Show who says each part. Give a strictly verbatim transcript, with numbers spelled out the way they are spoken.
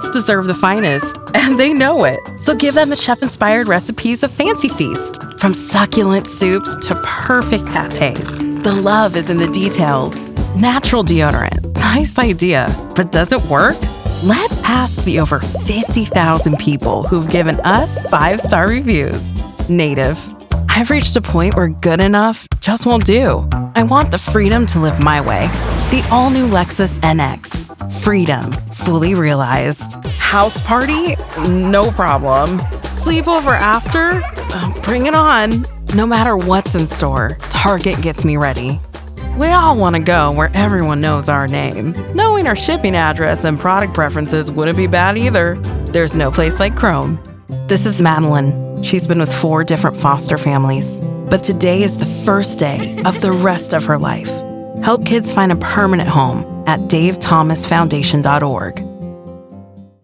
Speaker 1: kids deserve the finest, and they know it. So give them the chef-inspired recipes of Fancy Feast. From succulent soups to perfect pâtés, the love is in the details. Natural deodorant. Nice idea, but does it work? Let's ask the over fifty thousand people who've given us five-star reviews. Native. I've reached a point where good enough just won't do. I want the freedom to live my way. The all-new Lexus N X. Freedom, fully realized. House party? No problem. Sleepover after? Uh, bring it on. No matter what's in store, Target gets me ready. We all want to go where everyone knows our name. Knowing our shipping address and product preferences wouldn't be bad either. There's no place like Chrome. This is Madeline. She's been with four different foster families. But today is the first day of the rest of her life. Help kids find a permanent home at dave thomas foundation dot org.